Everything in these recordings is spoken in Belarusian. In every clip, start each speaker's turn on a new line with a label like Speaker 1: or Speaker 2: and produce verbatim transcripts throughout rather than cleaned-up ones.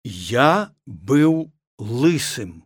Speaker 1: Я быў лысым.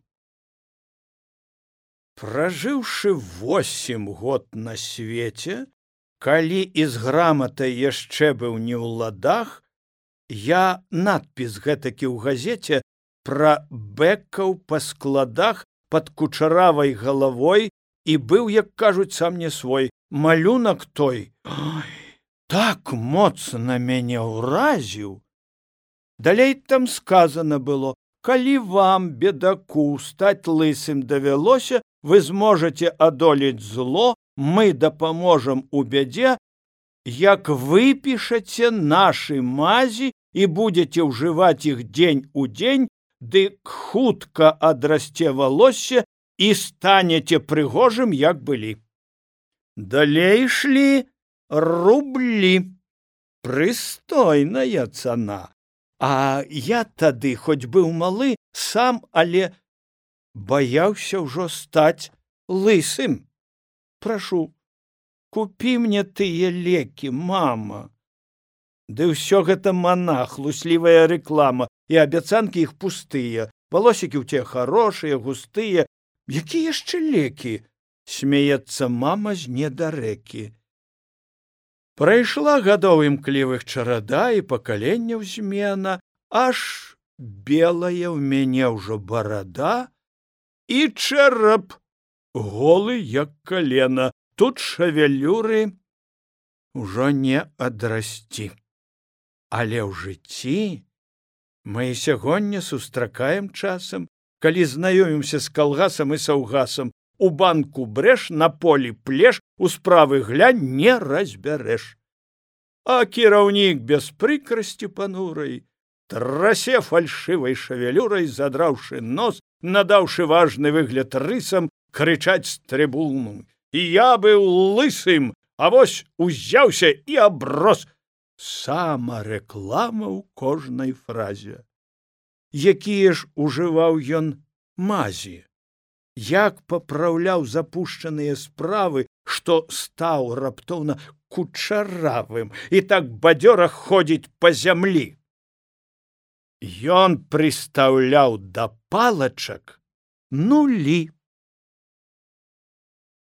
Speaker 1: Пражыўшы восем год на свеце, калі і з граматай яшчэ быў не ў ладах, я надпіс гэтакі ў газеце пра бэкаў па складах пад кучаравай галавой і быў, як кажуць, сам не свой. Малюнак той ой, так моцна мяне ўразіў. Далей там сказано было: калі вам, бедаку, стаць лысым давялося, вы зможаце адолець зло, мы дапаможам у бядзе, як выпішаце нашы мазі і будзеце ўжываць іх дзень у дзень, дык хутка адрасце валоссе і станеце прыгожым, як былі. Далей ішлі рублі. Прыстойная цана. А я тады, хоць быў малы, сам, але баяўся ўжо стаць лысым. Прашу, купі мне тыя лекі, мама. Ды ўсё гэта манах, луслівая рэклама, і абяцанкі іх пустыя. Валосікі ў цябе хорошыя, густыя. Якія яшчэ лекі? Смяецца мама з недарэкі. Прайшла гадоў імклівых чарада і пакаленняў змена, аж белая ў мяне ўжо барада і чэрап голы, як калена. Тут шавелюры ўжо не адрасці. Але ў жыцці мы і сягоння сустракаем часам, калі знаёмімся з калгасам і саўгасам. У банку брэш, на полі плеш, у справы глянь, не разбярэш. А кіраўнік без прыкрасці панурай трасе фальшывай шавелюрай, задраўшы нос, надаўшы важны выгляд рысам, крычаць з трыбуну: я быў лысым, а вось узяўся і аброс. Самарэклама ў кожнай фразе. Якія ж ужываў ён мазі? Як папраўляў запушчаныя справы, што стаў раптоўна кучаравым і так бадзёра ходзіць па зямлі. Ён прыстаўляў да палачак нулі.